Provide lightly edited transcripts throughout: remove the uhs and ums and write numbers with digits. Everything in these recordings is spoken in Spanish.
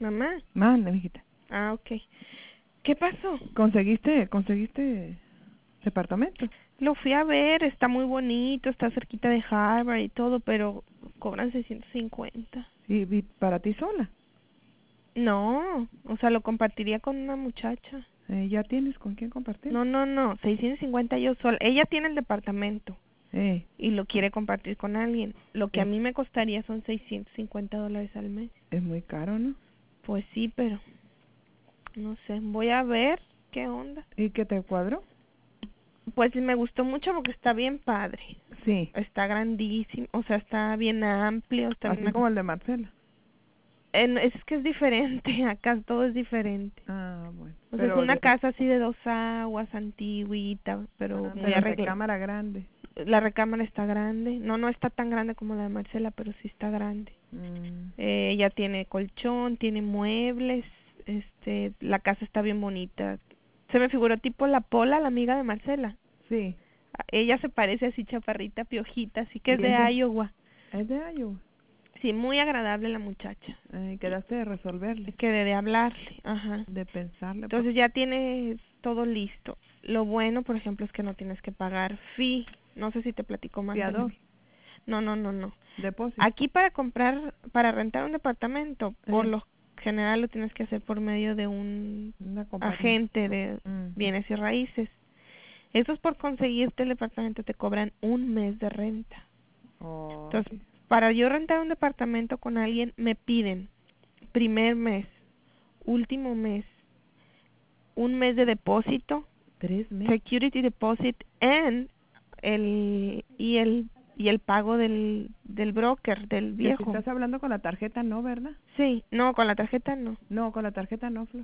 Mamá. Mande, mijita. Ah, ok. ¿Qué pasó? ¿Conseguiste departamento? Lo fui a ver, está muy bonito, está cerquita de Harvard y todo, pero cobran 650. ¿Y para ti sola? No, o sea, lo compartiría con una muchacha. ¿Ya tienes con quién compartir? No, 650 yo sola. Ella tiene el departamento Eh, y lo quiere compartir con alguien. Lo que a Sí. mí me costaría son $650 al mes. Es muy caro, ¿no? Pues sí, pero no sé, voy a ver qué onda. ¿Y qué te cuadró? Pues me gustó mucho porque está bien padre. Sí, Está grandísimo, o sea, está bien amplio. Está en así una... como el de Marcela. es que es diferente, acá todo es diferente. Ah, bueno. O sea, es Pero una casa así de 2 aguas, antigüita, pero muy pero arreglada. recámara grande. La recámara está grande. No está tan grande como la de Marcela, pero sí está grande. Ella tiene colchón, tiene muebles, la casa está bien bonita. Se me figuró tipo la Pola, la amiga de Marcela. Sí. Ella se parece así chaparrita, piojita, así que ¿Y es de Iowa. Es de Iowa. Sí, muy agradable la muchacha. Quedaste de resolverle, Quedé de hablarle, ajá. de pensarle. Entonces ya tienes todo listo. Lo bueno, por ejemplo, es que no tienes que pagar fee. No sé si te platico más. Fiador. No. Depósito. Aquí para rentar un departamento, por lo general lo tienes que hacer por medio de un agente de bienes y raíces. Eso es por conseguirte el departamento, te cobran un mes de renta. Entonces, para yo rentar un departamento con alguien, me piden primer mes, último mes, un mes de depósito, 3 meses. security deposit, y el pago del broker, del Que si viejo. estás hablando con la tarjeta, no, ¿verdad? Sí, no, con la tarjeta no. No, con la tarjeta no, Flor.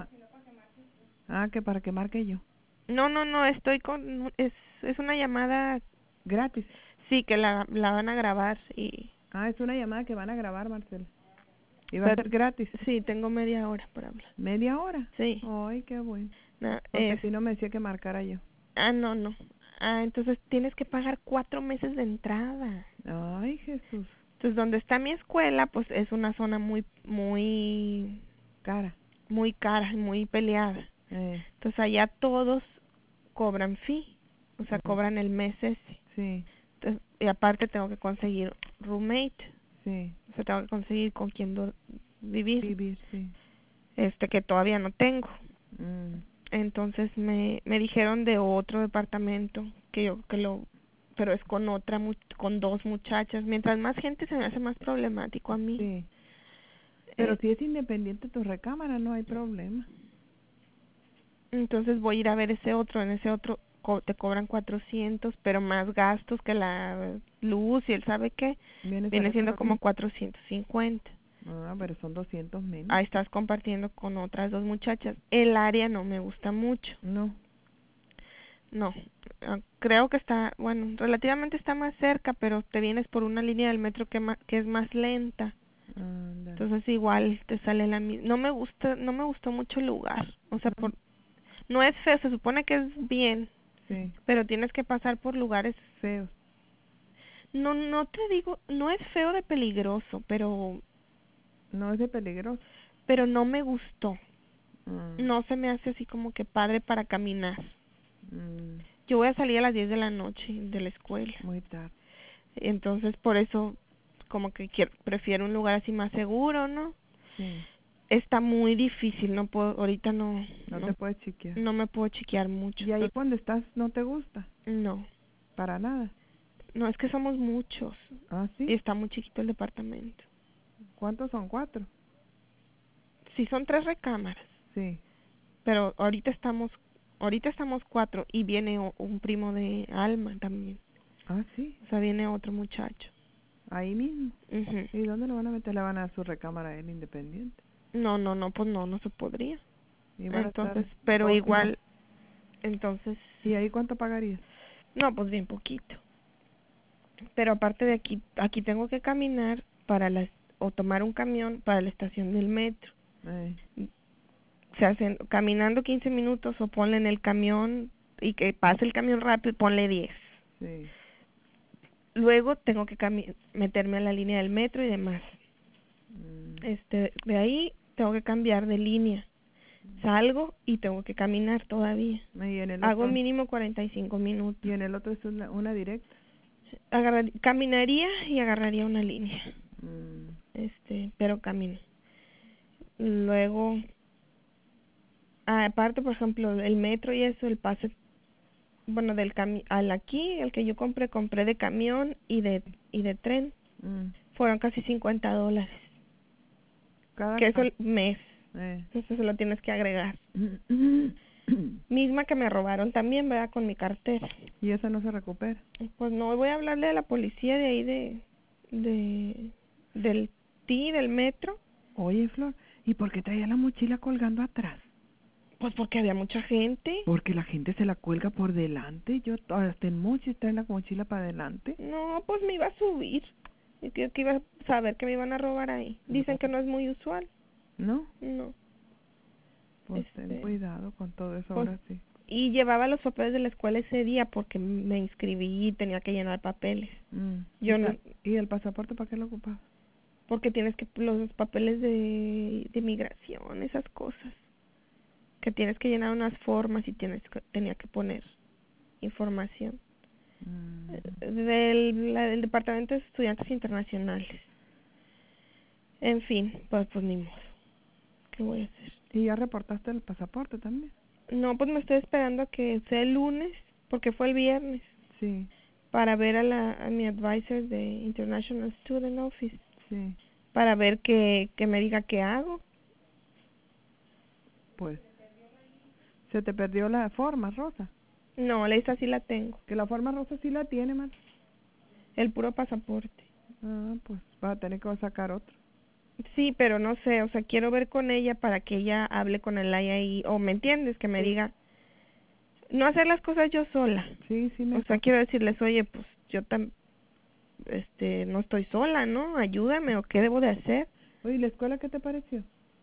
Que para que marque yo. No, estoy con... Es una llamada... Gratis. Sí, que la van a grabar y... Es una llamada que van a grabar, Marcela. ¿Y va a ser gratis? Sí, tengo media hora para hablar. ¿Media hora? Sí. Ay, qué bueno. No, Porque si no me decía que marcara yo. No. Entonces tienes que pagar 4 meses de entrada. Ay, Jesús. Entonces, donde está mi escuela, pues es una zona muy cara, muy peleada. Entonces, allá todos cobran fee, o sea, cobran el mes ese. Sí. Entonces, y aparte tengo que conseguir roommate. Sí. O sea, tengo que conseguir con quien vivir. Sí. Que todavía no tengo. Entonces me dijeron de otro departamento pero es con con 2 muchachas. Mientras más gente se me hace más problemático a mí. Sí. Pero si es independiente tu recámara, no hay problema. Entonces voy a ir a ver ese otro. En ese otro te cobran 400, pero más gastos que la luz y el sabe qué. Viene siendo como 450. Pero son 200 menos. Ahí estás compartiendo con otras 2 muchachas. El área no me gusta mucho. No, creo que está, bueno, relativamente está más cerca, pero te vienes por una línea del metro que es más lenta. Entonces igual te sale la misma. No me gustó mucho el lugar. O sea, no es feo, se supone que es bien. Sí. Pero tienes que pasar por lugares feos. No te digo, no es feo de peligroso, pero no es de peligroso. Pero no me gustó. No se me hace así como que padre para caminar. Yo voy a salir a las 10 de la noche de la escuela. Muy tarde. Entonces, por eso, como que prefiero un lugar así más seguro, ¿no? Sí. Está muy difícil, no puedo, ahorita no te puedes chiquear. No me puedo chiquear mucho. ¿Y ahí cuando estás no te gusta? No. Para nada. No, es que somos muchos. ¿Sí? Y está muy chiquito el departamento. ¿Cuántos son? 4. Sí, son 3 recámaras. Sí. Pero ahorita estamos 4 y viene un primo de Alma también. ¿Sí? O sea, viene otro muchacho. ¿Ahí mismo? ¿Y dónde lo van a meter? ¿Le van a dar su recámara a él independiente? No, pues no se podría. Entonces, pero igual, entonces... ¿Y ahí cuánto pagarías? No, pues bien poquito. Pero aparte de aquí tengo que caminar o tomar un camión para la estación del metro. Se hacen caminando 15 minutos o ponle en el camión y que pase el camión rápido y ponle 10. Sí. Luego tengo que meterme a la línea del metro y demás. De ahí tengo que cambiar de línea. Salgo y tengo que caminar todavía. ¿Y en el Hago otro? mínimo 45 minutos. ¿Y en el otro es una directa? Caminaría y agarraría una línea. Pero camino. Luego, aparte, por ejemplo, el metro y eso, el pase, bueno, aquí, el que yo compré de camión y de tren. Fueron casi $50. Que eso el mes. Entonces se lo tienes que agregar. Misma que me robaron también, ¿verdad? Con mi cartera. ¿Y eso no se recupera? Pues no, voy a hablarle a la policía de ahí del metro. Oye, Flor, ¿y por qué traía la mochila colgando atrás? Pues porque había mucha gente. Porque la gente se la cuelga por delante. Yo hasta en Mochis traen la mochila para adelante. No, pues me iba a subir. Y que iba a saber que me iban a robar ahí. Dicen que no es muy usual. ¿No? No. Pues ten cuidado con todo eso, pues, ahora sí. Y llevaba los papeles de la escuela ese día porque me inscribí y tenía que llenar papeles. ¿Y el pasaporte para qué lo ocupaba? Porque tienes que los papeles de migración, esas cosas. Que tienes que llenar unas formas y tenía que poner información. Del Departamento de Estudiantes Internacionales. En fin, pues ni modo. ¿Qué voy a hacer? ¿Y ya reportaste el pasaporte también? No, pues me estoy esperando a que sea el lunes, porque fue el viernes. Sí. Para ver a mi advisor de International Student Office. Sí. Para ver que me diga qué hago. Pues, ¿se te perdió la forma rosa? No, esa sí la tengo. Que la forma rosa sí la tiene, man. El puro pasaporte. Ah, pues va a tener que sacar otro. Sí, pero no sé, o sea, quiero ver con ella para que ella hable con el IAI, o me entiendes, que me diga, no hacer las cosas yo sola. Sí, O sea, quiero decirles, oye, pues yo no estoy sola, ¿no? Ayúdame, o qué debo de hacer. Oye, ¿la escuela qué te pareció?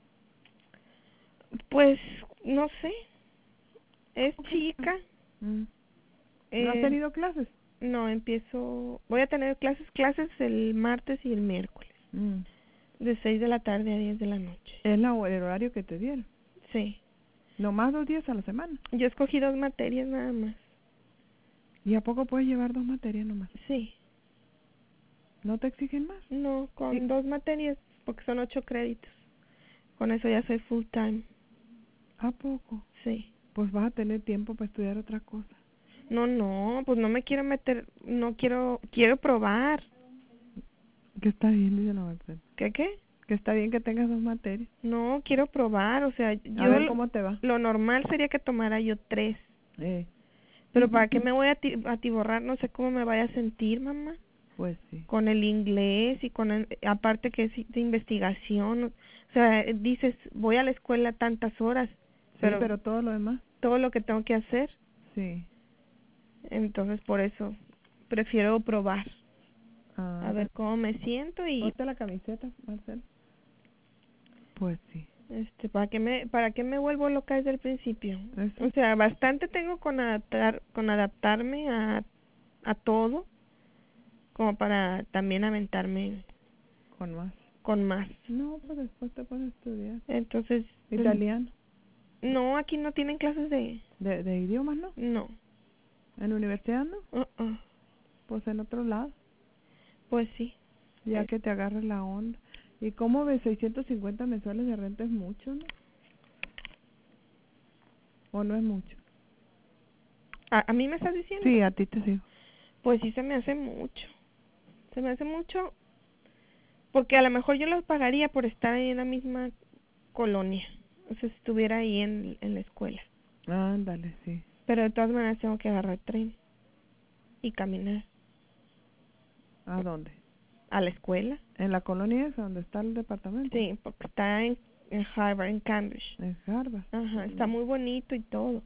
Pues, no sé, es chica. ¿No has tenido clases? No, voy a tener clases el martes y el miércoles. De 6 de la tarde a 10 de la noche. ¿Es el horario que te dieron? Sí. ¿Nomás 2 días a la semana? Yo escogí 2 materias nada más. ¿Y a poco puedes llevar 2 materias nomás? Sí. ¿No te exigen más? No, con 2 materias, porque son 8 créditos. Con eso ya soy full time. ¿A poco? Sí. Pues vas a tener tiempo para estudiar otra cosa. No, pues no me quiero meter, no quiero probar. Que está bien, dice la Marcela. ¿Qué? Que está bien que tengas 2 materias. No, quiero probar, o sea, a ver cómo te va. Lo normal sería que tomara yo 3. Pero ¿para qué me voy a atiborrar? No sé cómo me vaya a sentir, mamá. Pues sí. Con el inglés y aparte que es de investigación. O sea, dices, voy a la escuela tantas horas. Pero todo lo demás. Todo lo que tengo que hacer. Sí. Entonces, por eso, prefiero probar. A ver cómo me siento y... Ponte la camiseta, Marcela. Pues sí. ¿Para qué me vuelvo loca desde el principio? ¿Eso? O sea, bastante tengo con adaptarme a todo, como para también aventarme con más. No, pues después te pones a estudiar. Entonces... ¿Italiano? No, aquí no tienen clases de idiomas, ¿no? No. ¿En la universidad no? Pues en otro lado. Pues sí. Ya que te agarres la onda. ¿Y cómo ves? 650 mensuales de renta es mucho, ¿no? ¿O no es mucho? ¿A mí me estás diciendo? Sí, a ti te digo. Pues sí, se me hace mucho. Se me hace mucho porque a lo mejor yo los pagaría por estar ahí en la misma colonia. O sea, si estuviera ahí en la escuela. Ándale, sí. Pero de todas maneras tengo que agarrar tren y caminar. ¿A dónde? ¿A la escuela? ¿En la colonia esa donde está el departamento? Sí, porque está en Harvard, en Cambridge. En Harvard. Ajá, está muy bonito y todo.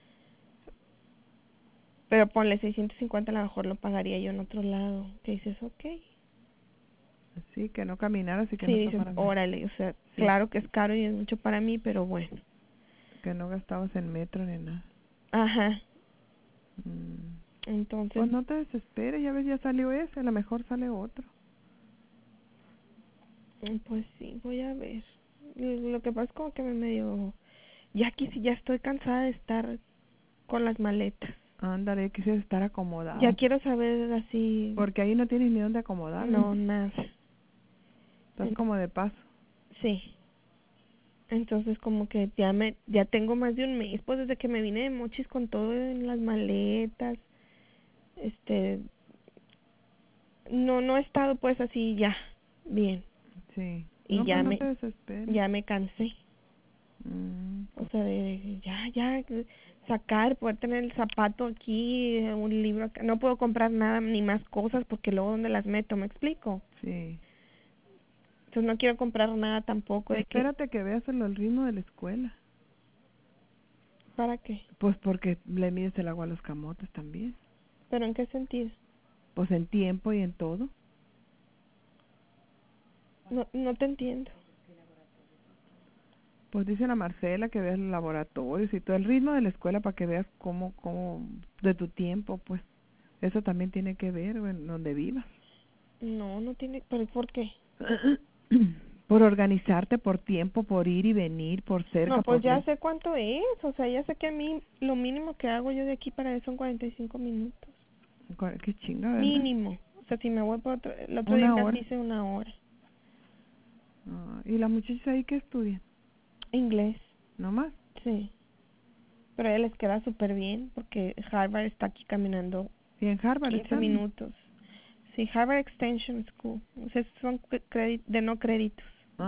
Pero ponle 650, a lo mejor lo pagaría yo en otro lado. Que dices, ok. Sí, que no caminara, así que sí, no dices, órale, o sea, claro que es caro y es mucho para mí, pero bueno. Que no gastabas en metro ni nada. Ajá. Entonces... Pues no te desesperes, ya ves, ya salió ese, a lo mejor sale otro. Pues sí, voy a ver. Lo que pasa es como que me medio... Ya estoy cansada de estar con las maletas. Ándale, quisieras estar acomodada. Ya quiero saber así... Porque ahí no tienes ni dónde acomodar. No, nada. Estás como de paso. Sí. Entonces como que ya tengo más de un mes, pues desde que me vine de Mochis con todo en las maletas. No he estado pues así ya bien. Sí. Y no, ya pues no te desesperes. ya me cansé. O sea, de ya sacar, poder tener el zapato aquí, un libro acá. No puedo comprar nada ni más cosas porque luego ¿dónde las meto? ¿Me explico? Sí. Entonces no quiero comprar nada tampoco. Espérate que veas el ritmo de la escuela. ¿Para qué? Pues porque le mides el agua a los camotes también. ¿Pero en qué sentido? Pues en tiempo y en todo. No te entiendo. Pues dice la Marcela que veas los laboratorios y todo el ritmo de la escuela para que veas cómo de tu tiempo, pues. Eso también tiene que ver en donde vivas. No tiene, ¿pero por qué? Por organizarte, por tiempo, por ir y venir, por cerca. No, pues ya sé cuánto es, o sea, ya sé que a mí lo mínimo que hago yo de aquí para eso son 45 minutos. Qué chinga, ¿verdad? Mínimo, o sea, si me voy por el otro día casi hice 1 hora. ¿Y las muchachas ahí qué estudian? Inglés. ¿No más? Sí. Pero a ella les queda súper bien porque Harvard está aquí caminando. ¿Y en Harvard 15 minutos. Sí, Harvard Extension School. O sea, son de no créditos.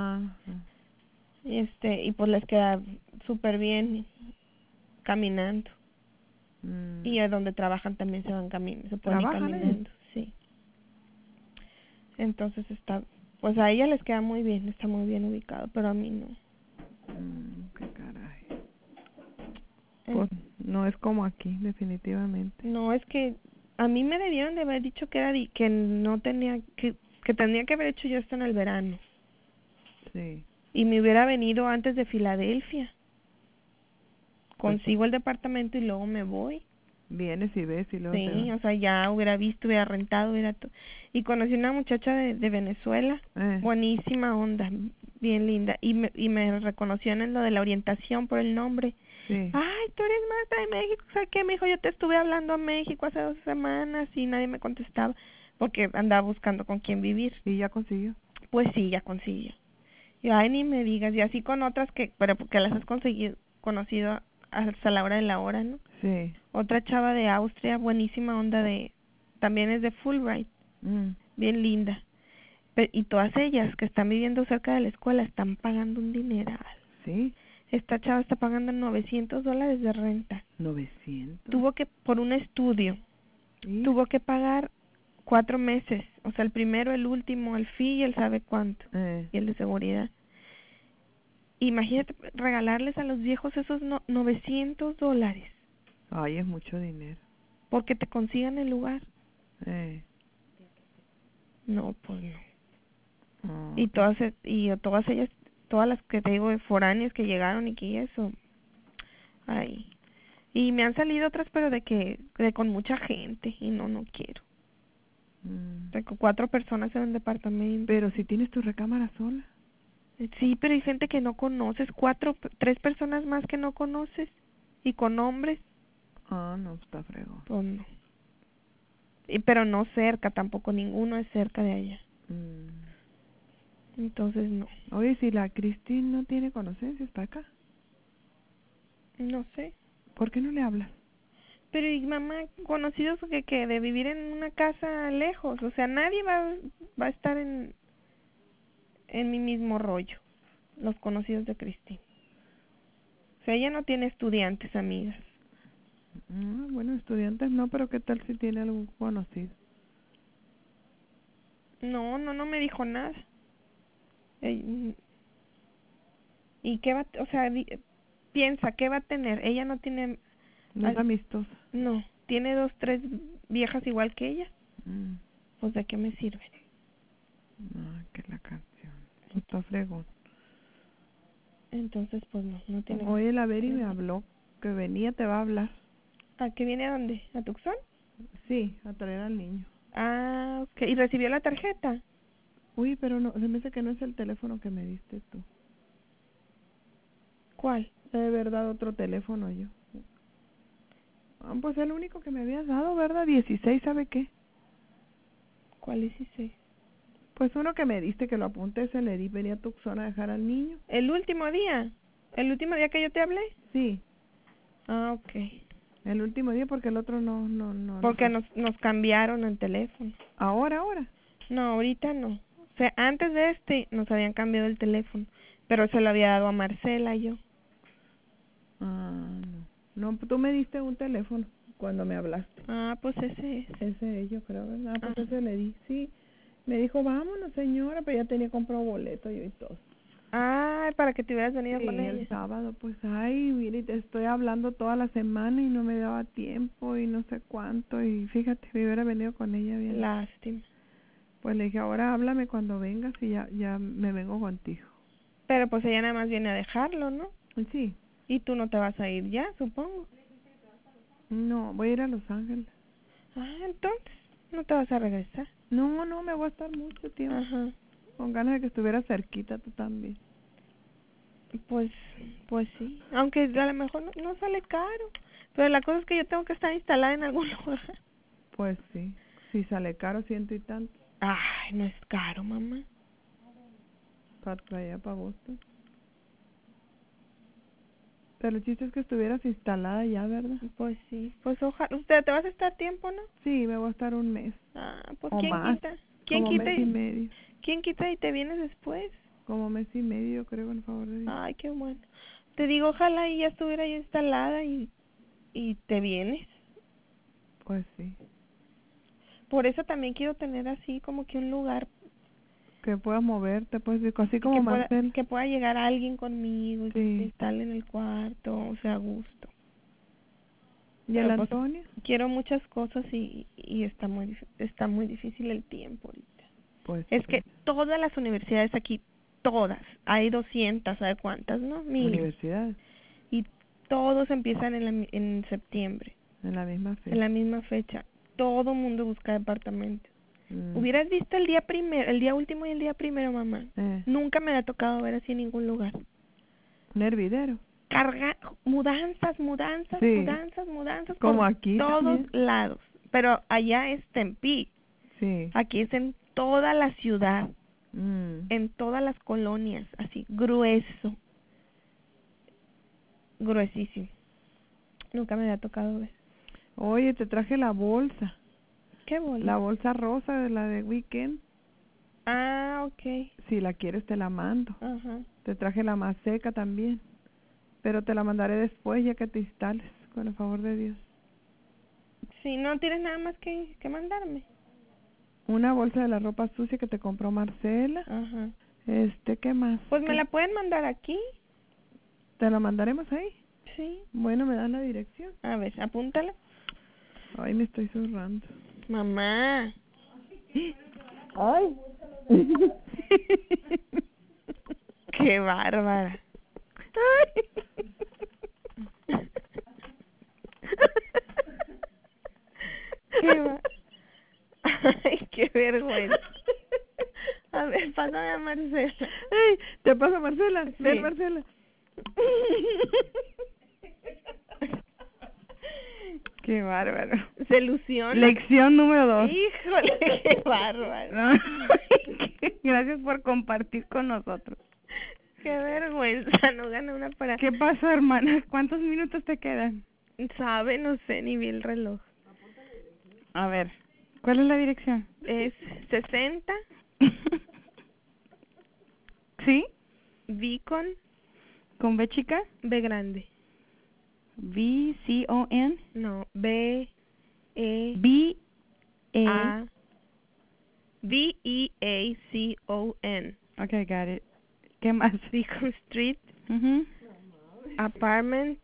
Y pues les queda súper bien caminando. Y a donde trabajan también se van se pueden ir caminando. Sí. Entonces pues a ella les queda muy bien, está muy bien ubicado, pero a mí no. Qué caray. Pues no es como aquí, definitivamente. No, es que a mí me debieron de haber dicho que no tenía, que tenía que haber hecho yo esto en el verano. Sí. Y me hubiera venido antes de Filadelfia. Consigo el departamento y luego me voy. Vienes y ves y luego sí, o sea, ya hubiera visto, hubiera rentado, y conocí una muchacha de Venezuela, buenísima onda, bien linda, y me reconocieron en lo de la orientación por el nombre. Sí. Ay, tú eres Marta de México, ¿sabes qué? Me dijo, yo te estuve hablando a México hace 2 semanas y nadie me contestaba porque andaba buscando con quién vivir. ¿Y ya consiguió? Pues sí, ya consiguió. Y ay, ni me digas, y así con otras pero porque las has conocido hasta la hora de la hora, ¿no? Sí. Otra chava de Austria, buenísima onda también es de Fulbright, bien linda. Y todas ellas que están viviendo cerca de la escuela están pagando un dineral. Sí. Esta chava está pagando $900 de renta. 900. Tuvo que, por un estudio, tuvo que pagar 4 meses. O sea, el primero, el último, el fee y el sabe cuánto. Y el de seguridad. Imagínate regalarles a los viejos esos $900. Ay, es mucho dinero. Porque te consigan el lugar. No, pues no. Y todas ellas, todas las que te digo foráneas que llegaron y que eso. Ay. Y me han salido otras, pero de con mucha gente y no quiero. De con 4 personas en un departamento. Pero si tienes tu recámara sola. Sí, pero hay gente que no conoces, 3 personas más que no conoces y con hombres. No, está fregón. Pues no. Pero no cerca, tampoco ninguno es cerca de allá. Entonces no. Oye, si la Cristín no tiene conocencias para acá. No sé. ¿Por qué no le hablas? Pero y mamá, conocidos que de vivir en una casa lejos, o sea, nadie va a estar en mi mismo rollo, los conocidos de Cristín. O sea, ella no tiene estudiantes, amigas. Bueno, estudiantes no, pero ¿qué tal si tiene algún conocido? No me dijo nada. ¿Y qué va, o sea, piensa, ¿qué va a tener? Ella no tiene... No es amistosa. No, tiene 2, 3 viejas igual que ella. Pues ¿de qué me sirve? Que la canción. Está fregón. Entonces, pues no tiene... Oye, la Beri me habló que venía, te va a hablar. ¿A qué viene a dónde? ¿A Tucson? Sí, a traer al niño. Ok. ¿Y recibió la tarjeta? Uy, pero no, se me dice que no es el teléfono que me diste tú. ¿Cuál? De verdad, otro teléfono yo. Pues el único que me habías dado, ¿verdad? 16, ¿sabe qué? ¿Cuál 16? Pues uno que me diste que lo apunté, se le di, venía a Tucson a dejar al niño. ¿El último día? ¿El último día que yo te hablé? Sí. Ah, ok. El último día porque el otro no. Porque nos cambiaron el teléfono. ¿Ahora? No, ahorita no. O sea, antes de este nos habían cambiado el teléfono, pero se lo había dado a Marcela y yo. Ah, no. No, tú me diste un teléfono cuando me hablaste. Ah, pues ese es. Ese es, yo creo, ¿verdad? Pues ese le di, sí. Me dijo, vámonos, señora, pero ya tenía comprado boleto yo y todo. Ah, para que te hubieras venido Sí, con ella. el sábado, pues, ay, mire, te estoy hablando toda la semana y no me daba tiempo y no sé cuánto. Y fíjate, me hubiera venido con ella bien. Lástima. Pues le dije, ahora háblame cuando vengas y ya me vengo contigo. Pero pues ella nada más viene a dejarlo, ¿no? Sí. Y tú no te vas a ir ya, supongo. No, voy a ir a Los Ángeles. Ah, entonces, ¿no te vas a regresar? No, me voy a estar mucho tiempo. Ajá. Con ganas de que estuviera cerquita tú también. Pues sí. Aunque a lo mejor no sale caro. Pero la cosa es que yo tengo que estar instalada en algún lugar. Pues sí. Si sale caro, 100 y tanto. Ay, no es caro, mamá. Para allá, para Boston. Pero el chiste es que estuvieras instalada ya, ¿verdad? Pues sí. Pues ojalá. ¿Usted te vas a estar tiempo, no? Sí, me voy a estar un mes. Ah, pues O ¿quién más. quita? ¿Quién Como quita? mes y medio. ¿Quién quita y te vienes después? Como mes y medio, creo, en favor de Dios. Ay, qué bueno. Te digo, ojalá y ya estuviera ya instalada y te vienes. Pues sí. Por eso también quiero tener así como que un lugar Que puedas moverte, pues, así como Marcela. que pueda llegar alguien conmigo y que Sí. se instale en el cuarto, o sea, a gusto. ¿Y el Antonio? Quiero muchas cosas y está muy difícil el tiempo ahorita. Pues es que todas las universidades aquí, todas, hay 200, ¿sabe cuántas, no? 1000. Universidades. Y todos empiezan en septiembre. En la misma fecha. En la misma fecha. Todo mundo busca departamentos. Hubieras visto el día último y el día primero, mamá. Nunca me ha tocado ver así en ningún lugar. Un hervidero. Mudanzas, sí. Como por aquí todos también. lados. Pero allá es Tempe. Sí. Aquí es en toda la ciudad, en todas las colonias, así, grueso, gruesísimo. Nunca me había tocado ver. Oye, te traje la bolsa. ¿Qué bolsa? La bolsa rosa de la de Weekend. Ah, okay. Si la quieres te la mando. Ajá. Te traje la más seca también. Pero te la mandaré después ya que te instales, con el favor de Dios. Sí, no tienes nada más que mandarme. Una bolsa de la ropa sucia que te compró Marcela. Ajá. ¿Qué más? Pues me la pueden mandar aquí. ¿Te la mandaremos ahí? Sí. Bueno, me dan la dirección. A ver, apúntala. Ay, me estoy zurrando. Mamá. Ay. Qué bárbara. Ay, qué vergüenza. A ver, pásame a Marcela. Ay, te paso a Marcela. Sí. Ven, Marcela. Qué bárbaro. Se ilusiona. Lección número 2. Híjole, qué bárbaro. No. Gracias por compartir con nosotros. Qué vergüenza, no gané una para... ¿Qué pasó, hermana? ¿Cuántos minutos te quedan? ¿Sabe? No sé, ni vi el reloj. A ver, ¿cuál es la dirección? Es 60. ¿Sí? Beacon. ¿Con B chica? B grande. B-C-O-N? No, B-E... B-A... B-E-A-C-O-N. Okay, got it. ¿Qué más? Beacon Street. Mhm. Apartment.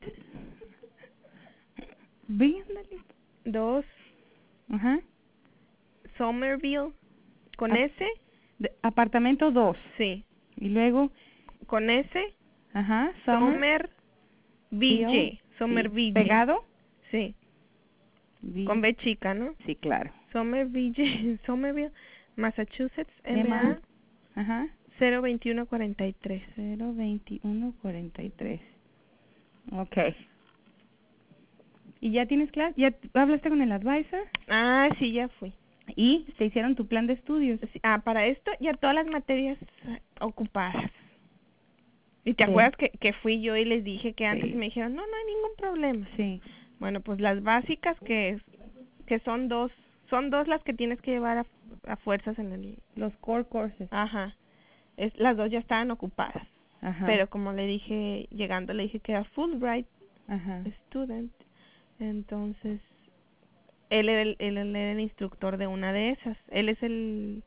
B. 2. Ajá. Somerville. ¿Con S? Apartamento 2. Sí. Y luego... ¿Con S? Ajá. Somerville. Somerville. ¿Pegado? Sí. Con B chica, ¿no? Sí, claro. Somerville, Massachusetts, MA. Ajá. 02143. 02143. Okay. ¿Y ya tienes clase? ¿Ya hablaste con el advisor? Ah, sí, ya fui. ¿Y te hicieron tu plan de estudios? Sí, para esto ya todas las materias ocupadas. ¿Y te Sí. acuerdas que fui yo y les dije que antes Sí. y me dijeron, no hay ningún problema? Sí. Bueno, pues las básicas que son dos las que tienes que llevar a fuerzas en el... Los core courses. Ajá. Las dos ya estaban ocupadas. Ajá. Pero como le dije, llegando le dije que era Fulbright Ajá. student. Entonces, él era el instructor de una de esas. Él es el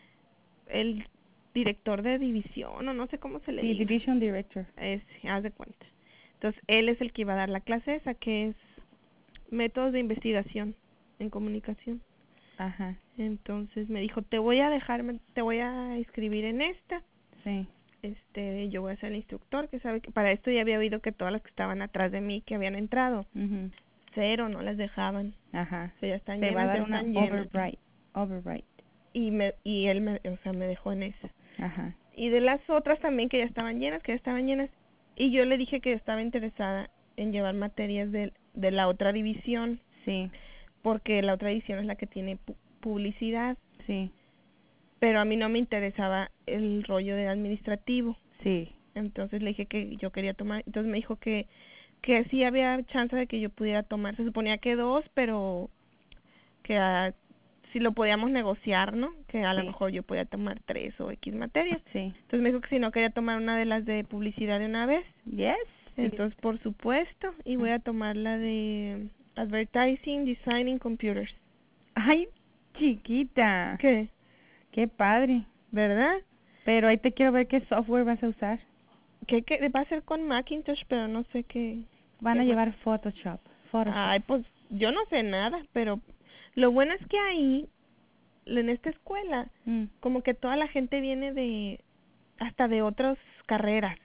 director de división, o no sé cómo se le dice. Sí, division director. Haz de cuenta. Entonces, él es el que iba a dar la clase esa, que es métodos de investigación en comunicación. Ajá. Entonces me dijo, te voy a inscribir en esta. Sí. Yo voy a ser el instructor, que sabe que para esto ya había oído que todas las que estaban atrás de mí, que habían entrado, Mhm. cero, no las dejaban. Ajá. O sea, ya están Te llenas, va a dar ya una están llenas. override. Y él me dejó en esa. Ajá. Y de las otras también que ya estaban llenas, y yo le dije que yo estaba interesada en llevar materias de la otra división. Sí. Porque la otra división es la que tiene publicidad. Sí. Pero a mí no me interesaba el rollo de administrativo. Sí. Entonces le dije que yo quería tomar, entonces me dijo que sí había chance de que yo pudiera tomar. Se suponía que 2, pero que si lo podíamos negociar, ¿no? Que a lo mejor yo podía tomar 3 o X materias. Sí. Entonces me dijo que si no quería tomar una de las de publicidad de una vez. Yes. Entonces, por supuesto, y voy a tomar la de Advertising, Designing, Computers. Ay, chiquita. ¿Qué? Qué padre. ¿Verdad? Pero ahí te quiero ver qué software vas a usar. ¿Qué va a ser con Macintosh, pero no sé qué. Van a llevar Photoshop. Ay, pues yo no sé nada, pero lo bueno es que ahí, en esta escuela, como que toda la gente viene hasta de otras carreras.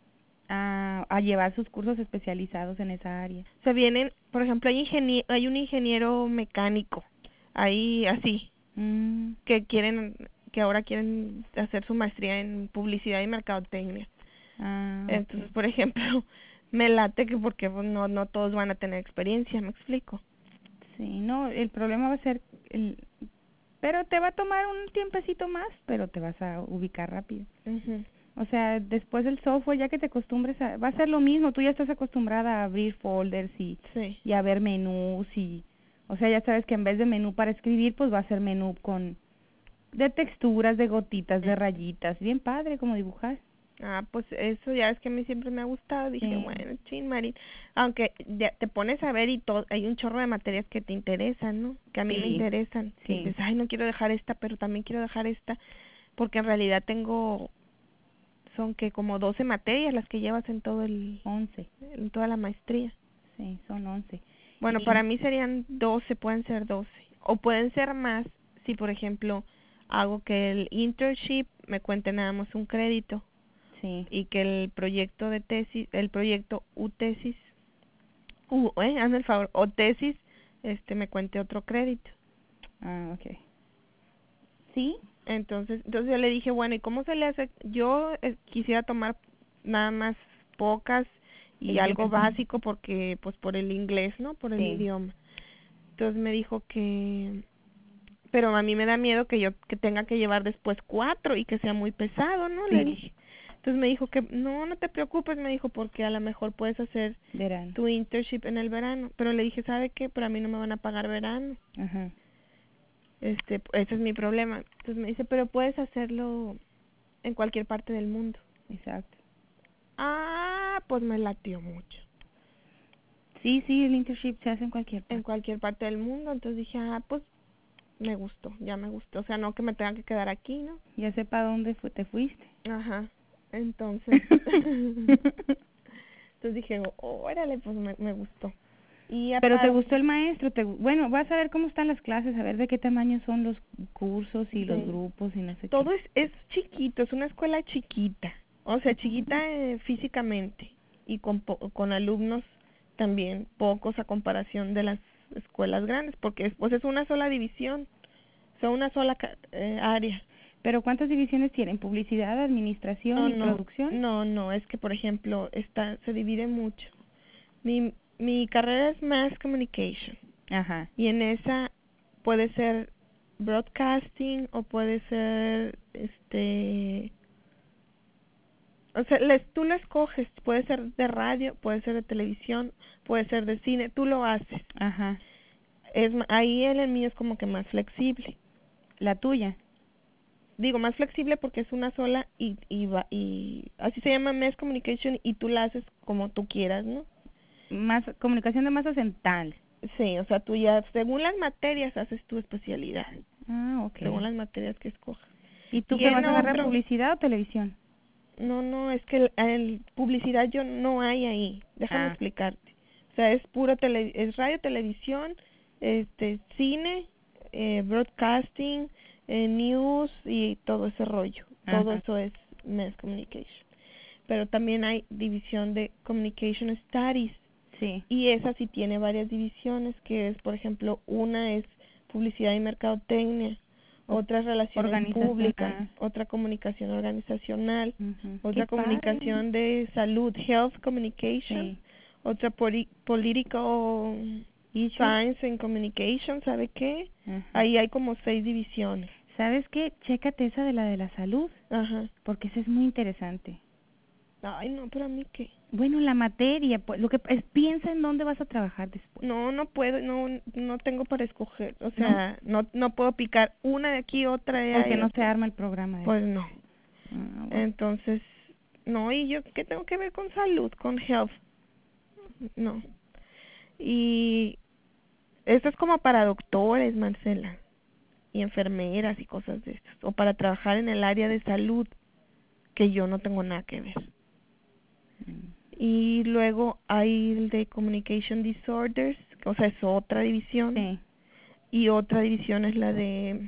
A llevar sus cursos especializados en esa área. O sea, vienen, por ejemplo, hay un ingeniero mecánico, ahí así, que ahora quieren hacer su maestría en publicidad y mercadotecnia. Entonces, por ejemplo, me late que porque no todos van a tener experiencia, ¿me explico? Sí, no, el problema va a ser pero te va a tomar un tiempecito más, pero te vas a ubicar rápido. O sea, después del software, ya que te acostumbres va a ser lo mismo, tú ya estás acostumbrada a abrir folders y a ver menús o sea, ya sabes que en vez de menú para escribir, pues va a ser menú de texturas, de gotitas, de rayitas, bien padre como dibujar. Pues eso ya es que a mí siempre me ha gustado. Dije, bueno, chin, Marín. Aunque ya te pones a ver y hay un chorro de materias que te interesan, ¿no? Que a mí me interesan. Sí. Y dices, no quiero dejar esta, pero también quiero dejar esta. Porque en realidad son que como 12 materias las que llevas en todo 11. En toda la maestría. Sí, son 11. Bueno, para mí serían 12, pueden ser 12. O pueden ser más si, por ejemplo, hago que el internship me cuente nada más un crédito. Sí. Y que el proyecto de tesis, el proyecto hazme el favor, o tesis, me cuente otro crédito. Okay. Sí. Entonces yo le dije, bueno, ¿y cómo se le hace? Yo quisiera tomar nada más pocas y algo básico porque, pues, por el inglés, ¿no? Por el idioma. Entonces me dijo pero a mí me da miedo que tenga que llevar después 4 y que sea muy pesado, ¿no? Le dije. Entonces me dijo que no te preocupes, me dijo, porque a lo mejor puedes hacer tu internship en el verano. Pero le dije, ¿sabe qué? Pero a mí no me van a pagar verano. Ajá. Ese es mi problema. Entonces me dice, pero puedes hacerlo en cualquier parte del mundo. Exacto. Pues me latió mucho. Sí, el internship se hace en cualquier parte. En cualquier parte del mundo. Entonces dije, pues me gustó, ya me gustó. O sea, no que me tengan que quedar aquí, ¿no? Ya sé para dónde te fuiste. Ajá. Entonces dije, órale, pues me gustó. Pero te gustó el maestro, bueno, vas a ver cómo están las clases, a ver de qué tamaño son los cursos y los grupos y no sé todo qué. Es chiquito, es una escuela chiquita, o sea, chiquita físicamente y con alumnos también pocos a comparación de las escuelas grandes, porque pues es una sola división, son una sola área. ¿Pero cuántas divisiones tienen? ¿Publicidad, administración y producción? No, es que por ejemplo se divide mucho. Mi carrera es Mass Communication. Ajá. Y en esa puede ser broadcasting o puede ser o sea, tú lo escoges, puede ser de radio, puede ser de televisión, puede ser de cine, tú lo haces. Ajá. Ahí el mío es como que más flexible. La tuya. Digo, más flexible porque es una sola y así se llama Mass Communication y tú la haces como tú quieras, ¿no? Más comunicación de masas en tal. Sí, o sea, tú ya, según las materias, haces tu especialidad. Ah, ok. Según las materias que escojas. ¿Y tú qué vas a agarrar, publicidad o televisión? No, es que el publicidad no hay ahí. Déjame explicarte. O sea, es puro es radio, televisión, cine, broadcasting, news y todo ese rollo. Ajá. Todo eso es mass communication. Pero también hay división de communication studies. Sí. Y esa sí tiene varias divisiones, que es, por ejemplo, una es publicidad y mercadotecnia, otra es relaciones públicas, otra comunicación organizacional, otra comunicación de salud, health communication, otra political science and communication, ¿sabe qué? Ahí hay como 6 divisiones. ¿Sabes qué? Chécate esa de la salud. Ajá. Porque esa es muy interesante. Ay, no, pero a mí qué. Bueno, la materia, pues, lo que es, piensa en dónde vas a trabajar después. No puedo, no tengo para escoger, o sea, no puedo picar una de aquí, otra de allá. Porque no se arma el programa. Pues no. Bueno. Entonces, no, y yo, ¿qué tengo que ver con salud, con health? No. Y esto es como para doctores, Marcela, y enfermeras y cosas de estas, o para trabajar en el área de salud, que yo no tengo nada que ver. Y luego hay el de Communication Disorders, o sea, es otra división. Sí. Y otra división es la de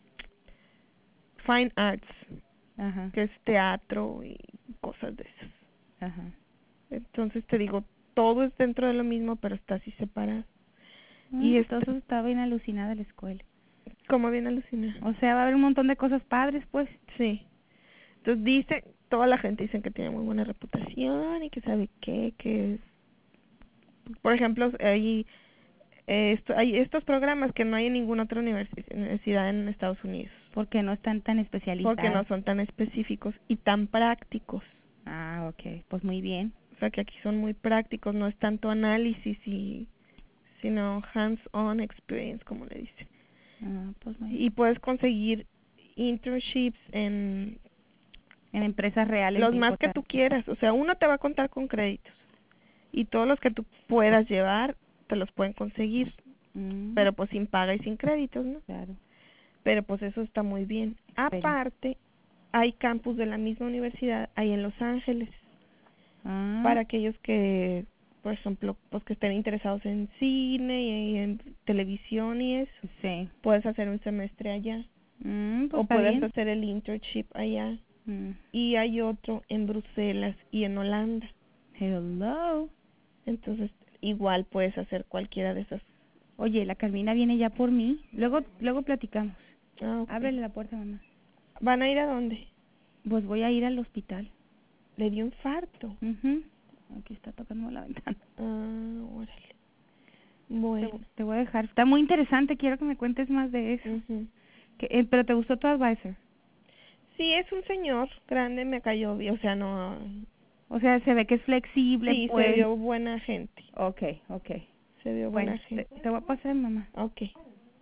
Fine Arts, que es teatro y cosas de esas. Ajá. Entonces te digo, todo es dentro de lo mismo, pero está así separado. Y entonces estaba bien alucinada la escuela. ¿Cómo bien alucinada? O sea, va a haber un montón de cosas padres, pues. Sí. Entonces toda la gente dice que tiene muy buena reputación y que sabe que es... Por ejemplo, hay estos programas que no hay en ninguna otra universidad en Estados Unidos. Porque no están tan especializados. Porque no son tan específicos y tan prácticos. Ah, ok. Pues muy bien. O sea, que aquí son muy prácticos, no es tanto análisis sino hands-on experience, como le dicen. Ah, pues muy bien. Y puedes conseguir internships en empresas reales. Los más que tú quieras. O sea, uno te va a contar con créditos. Y todos los que tú puedas llevar, te los pueden conseguir. Pero pues sin paga y sin créditos, ¿no? Claro. Pero pues eso está muy bien. Aparte, hay campus de la misma universidad ahí en Los Ángeles. Para aquellos que, por ejemplo, pues que estén interesados en cine y en televisión y eso. Sí. Puedes hacer un semestre allá. Pues o puedes hacer el internship allá. Y hay otro en Bruselas y en Holanda. Hello. Entonces, igual puedes hacer cualquiera de esas. Oye, la Carmina viene ya por mí. Luego platicamos. Ah, okay. Ábrele la puerta, mamá. ¿Van a ir a dónde? Pues voy a ir al hospital. Le dio infarto. Aquí está tocando la ventana. Ah, órale. Bueno. Te voy a dejar. Está muy interesante. Quiero que me cuentes más de eso. Pero ¿te gustó tu advisor? Sí, es un señor grande, me cayó bien. O sea, no... O sea, se ve que es flexible. Sí, pues. se vio buena gente. Okay. Se vio buena gente. Te voy a pasar, mamá. Okay.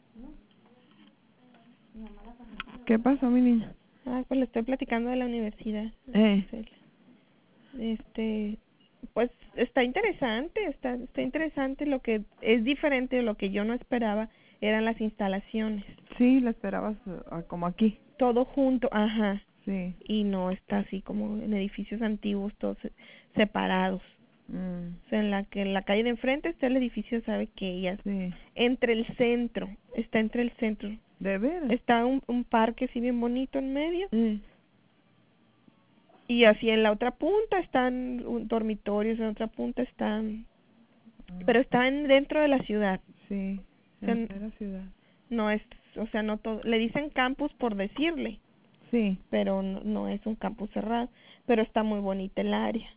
¿Qué pasó, mi niña? Pues le estoy platicando de la universidad. Pues está interesante, está interesante. Lo que es diferente de lo que yo no esperaba eran las instalaciones. Sí, la esperabas como aquí. Todo junto, ajá. Sí. Y no está así como en edificios antiguos, todos separados. O sea, en la calle de enfrente está el edificio, sabe que ella entre el centro, está entre el centro. ¿De veras? Está un parque así bien bonito en medio. Y así en la otra punta están dormitorios, en la otra punta están... Pero están dentro de la ciudad. Sí, dentro de la ciudad. No es, o sea, no todo... Le dicen campus por decirle. Sí. Pero no es un campus cerrado. Pero está muy bonita el área.